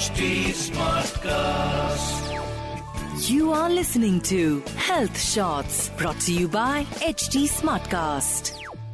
HT Smartcast. You are listening to Health Shots brought to you by HT Smartcast.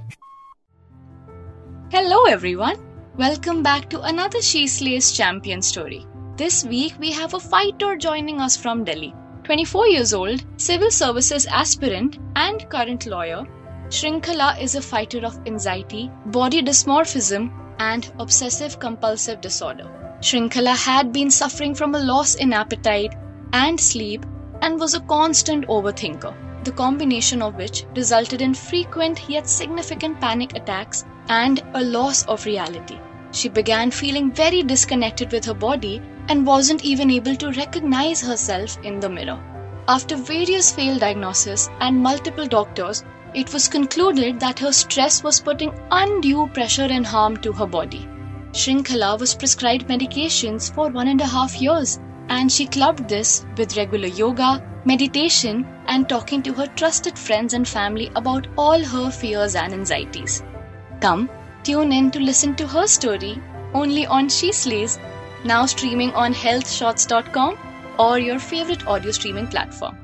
Hello everyone. Welcome back to another She Slays champion story. This week we have a fighter joining us from Delhi. 24 years old, civil services aspirant and current lawyer, Shrinkhala is a fighter of anxiety, body dysmorphism and obsessive-compulsive disorder. Shrinkhala had been suffering from a loss in appetite and sleep and was a constant overthinker, the combination of which resulted in frequent yet significant panic attacks and a loss of reality. She began feeling very disconnected with her body and wasn't even able to recognize herself in the mirror. After various failed diagnoses and multiple doctors, it was concluded that her stress was putting undue pressure and harm to her body. Shrinkhala was prescribed medications for 1.5 years, and she clubbed this with regular yoga, meditation, and talking to her trusted friends and family about all her fears and anxieties. Come, tune in to listen to her story only on She Slays, now streaming on healthshots.com or your favorite audio streaming platform.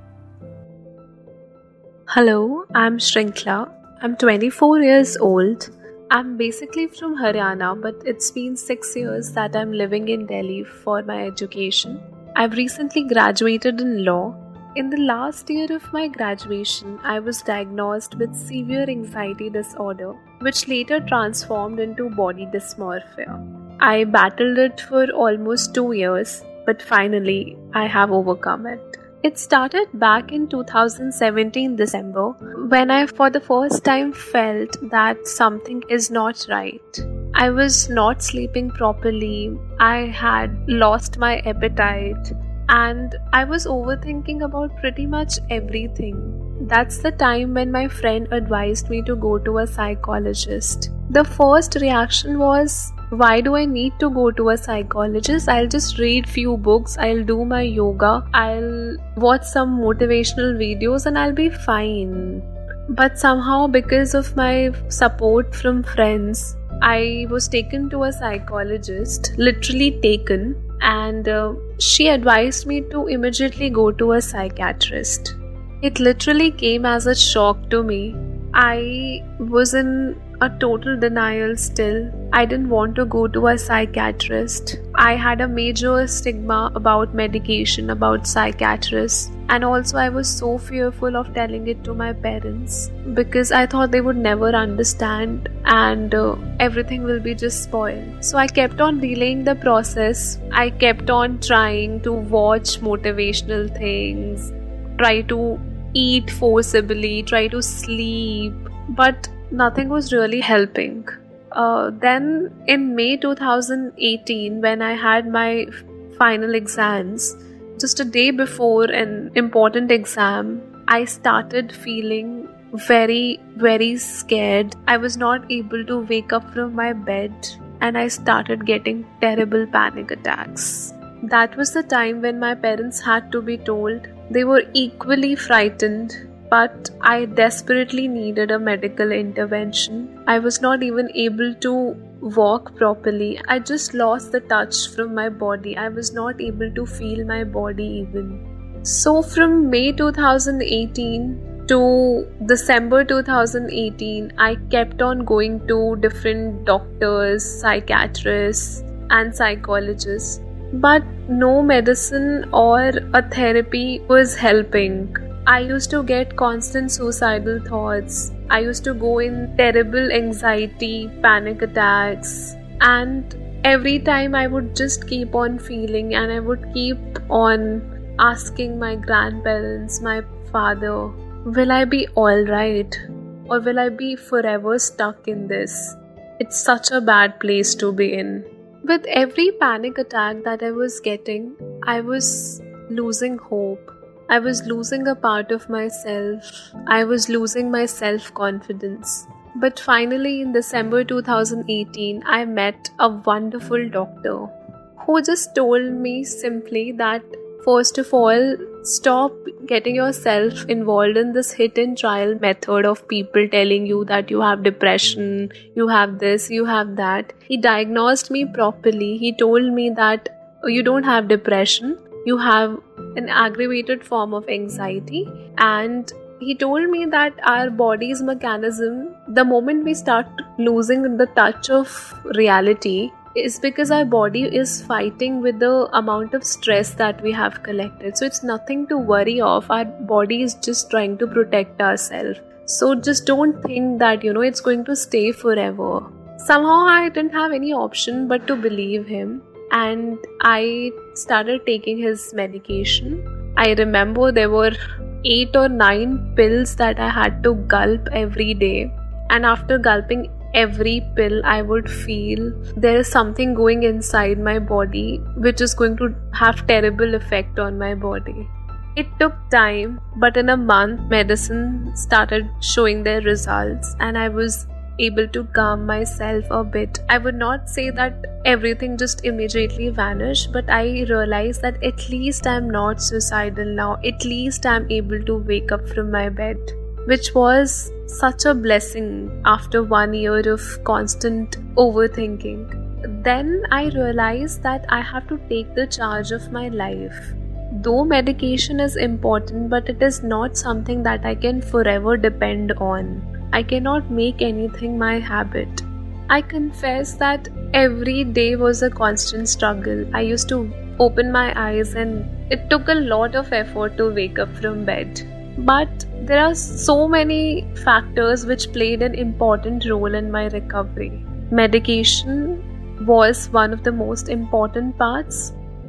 Hello, I'm Shrinkhala. I'm 24 years old. I'm basically from Haryana, but it's been 6 years that I'm living in Delhi for my education. I've recently graduated in law. In the last year of my graduation, I was diagnosed with severe anxiety disorder, which later transformed into body dysmorphia. I battled it for almost 2 years, but finally, I have overcome it. It started back in 2017 December when I for the first time felt that something is not right. I was not sleeping properly, I had lost my appetite, and I was overthinking about pretty much everything. That's the time when my friend advised me to go to a psychologist. The first reaction was, why do I need to go to a psychologist? I'll just read few books, I'll do my yoga, I'll watch some motivational videos and I'll be fine. But somehow, because of my support from friends, I was taken to a psychologist, literally taken, and she advised me to immediately go to a psychiatrist. It literally came as a shock to me. I was in a total denial still. I didn't want to go to a psychiatrist. I had a major stigma about medication, about psychiatrists, and also I was so fearful of telling it to my parents because I thought they would never understand and everything will be just spoiled. So I kept on delaying the process. I kept on trying to watch motivational things, try to eat forcibly, try to sleep, but nothing was really helping. Then in May 2018, when I had my final exams, just a day before an important exam, I started feeling very, very scared. I was not able to wake up from my bed and I started getting terrible panic attacks. That was the time when my parents had to be told. They were equally frightened, but I desperately needed a medical intervention. I was not even able to walk properly. I just lost the touch from my body. I was not able to feel my body even. So from May 2018 to December 2018, I kept on going to different doctors, psychiatrists and psychologists. But no medicine or a therapy was helping. I used to get constant suicidal thoughts. I used to go in terrible anxiety, panic attacks, and every time I would just keep on feeling and I would keep on asking my grandparents, my father, will I be alright or will I be forever stuck in this? It's such a bad place to be in. With every panic attack that I was getting, I was losing hope. I was losing a part of myself. I was losing my self-confidence. But finally, in December 2018, I met a wonderful doctor who just told me simply that, first of all, stop getting yourself involved in this hit and trial method of people telling you that you have depression, you have this, you have that. He diagnosed me properly. He told me that you don't have depression, you have an aggravated form of anxiety. And he told me that our body's mechanism, the moment we start losing the touch of reality, is because our body is fighting with the amount of stress that we have collected. So it's nothing to worry of. Our body is just trying to protect ourselves. So just don't think that, it's going to stay forever. Somehow I didn't have any option but to believe him. And I started taking his medication. I remember there were 8 or 9 pills that I had to gulp every day. And after gulping every pill, I would feel there is something going inside my body which is going to have terrible effect on my body. It took time, but in a month, medicine started showing their results and I was able to calm myself a bit. I would not say that everything just immediately vanished, but I realized that at least I'm not suicidal now. At least I'm able to wake up from my bed, which was such a blessing after 1 year of constant overthinking. Then I realized that I have to take the charge of my life. Though medication is important, but it is not something that I can forever depend on. I cannot make anything my habit. I confess that every day was a constant struggle. I used to open my eyes and it took a lot of effort to wake up from bed. But there are so many factors which played an important role in my recovery. Medication was one of the most important parts,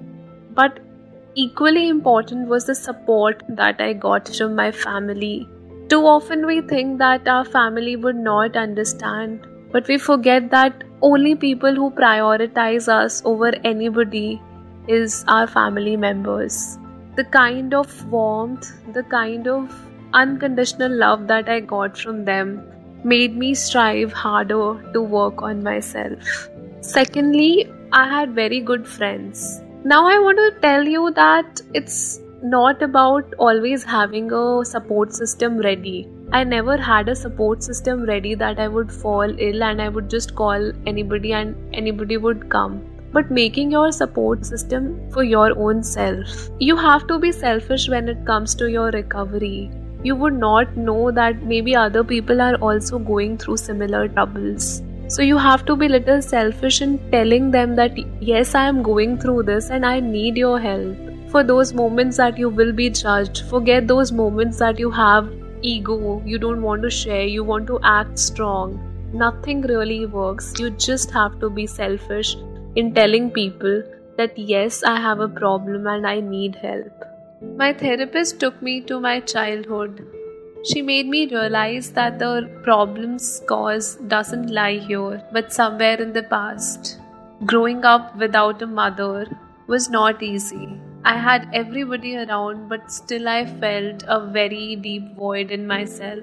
but equally important was the support that I got from my family. Too often we think that our family would not understand, but we forget that only people who prioritize us over anybody is our family members. The kind of warmth, the kind of unconditional love that I got from them made me strive harder to work on myself. Secondly, I had very good friends. Now I want to tell you that it's not about always having a support system ready. I never had a support system ready that I would fall ill and I would just call anybody and anybody would come. But making your support system for your own self. You have to be selfish when it comes to your recovery. You would not know that maybe other people are also going through similar troubles. So you have to be little selfish in telling them that yes, I am going through this and I need your help. For those moments that you will be judged, forget those moments that you have ego, you don't want to share, you want to act strong. Nothing really works. You just have to be selfish in telling people that yes, I have a problem and I need help. My therapist took me to my childhood. She made me realize that the problem's cause doesn't lie here, but somewhere in the past. Growing up without a mother was not easy. I had everybody around, but still I felt a very deep void in myself.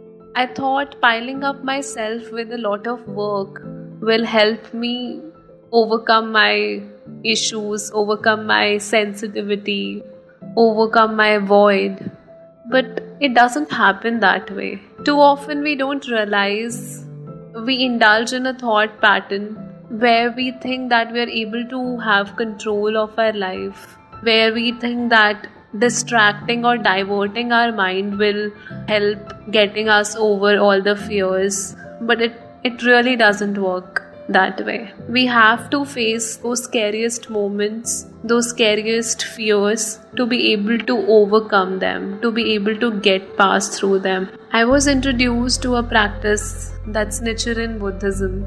I thought piling up myself with a lot of work will help me overcome my issues, overcome my sensitivity, overcome my void. But it doesn't happen that way. Too often we don't realize we indulge in a thought pattern where we think that we are able to have control of our life, where we think that distracting or diverting our mind will help getting us over all the fears. But it really doesn't work that way. We have to face those scariest moments, those scariest fears to be able to overcome them, to be able to get past through them. I was introduced to a practice that's Nichiren Buddhism,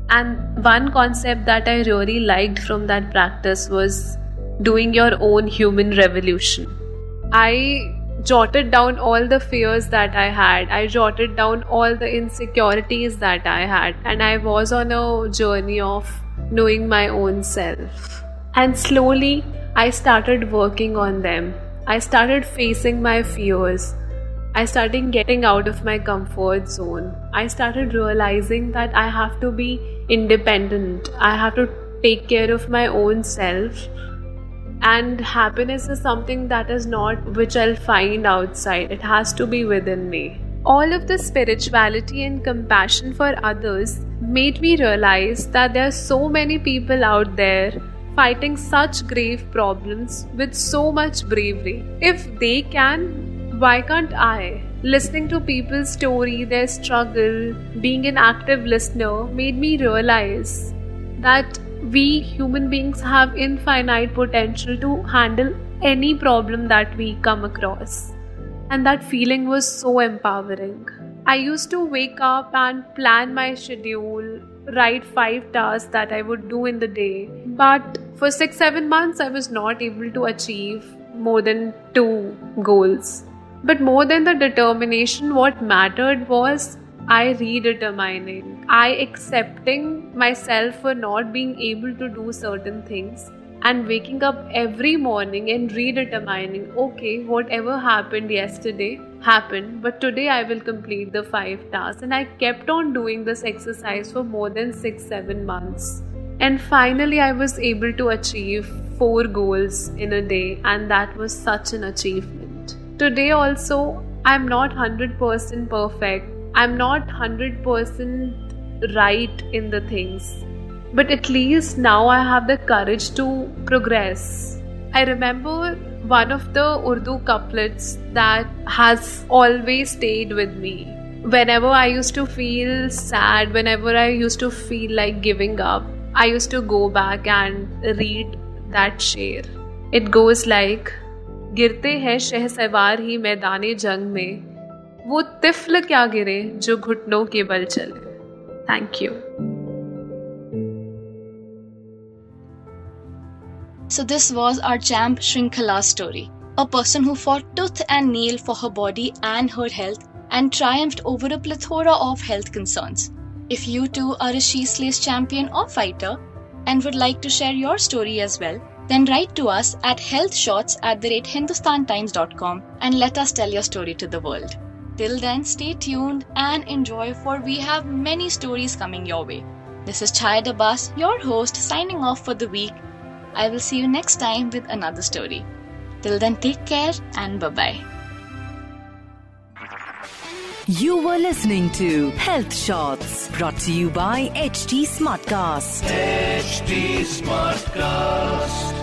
and one concept that I really liked from that practice was doing your own human revolution. I jotted down all the fears that I had. I jotted down all the insecurities that I had. And I was on a journey of knowing my own self. And slowly, I started working on them. I started facing my fears. I started getting out of my comfort zone. I started realizing that I have to be independent. I have to take care of my own self. And happiness is something that is not which I'll find outside. It has to be within me. All of the spirituality and compassion for others made me realize that there are so many people out there fighting such grave problems with so much bravery. If they can, why can't I? Listening to people's story, their struggle, being an active listener made me realize that we human beings have infinite potential to handle any problem that we come across. And that feeling was so empowering. I used to wake up and plan my schedule, write 5 tasks that I would do in the day. But for 6-7 months, I was not able to achieve more than 2 goals. But more than the determination, what mattered was I redetermining, I accepting myself for not being able to do certain things and waking up every morning and redetermining, okay, whatever happened yesterday happened, but today I will complete the 5 tasks. And I kept on doing this exercise for more than 6-7 months. And finally, I was able to achieve 4 goals in a day, and that was such an achievement. Today also, I'm not 100% perfect. I'm not 100% right in the things. But at least now I have the courage to progress. I remember one of the Urdu couplets that has always stayed with me. Whenever I used to feel sad, whenever I used to feel like giving up, I used to go back and read that शेर. It goes like, गिरते हैं शहसवार ही मैदाने जंग में, वो तिफल क्या गिरे जो घुटनों के बल चले. Thank you. So this was our champ Shrinkhala's story. A person who fought tooth and nail for her body and her health and triumphed over a plethora of health concerns. If you too are a She Slays champion or fighter and would like to share your story as well, then write to us at healthshots@hindustantimes.com and let us tell your story to the world. Till then, stay tuned and enjoy, for we have many stories coming your way. This is Chayad Abbas, your host, signing off for the week. I will see you next time with another story. Till then, take care and bye-bye. You were listening to Health Shots, brought to you by HT Smartcast. HT Smartcast.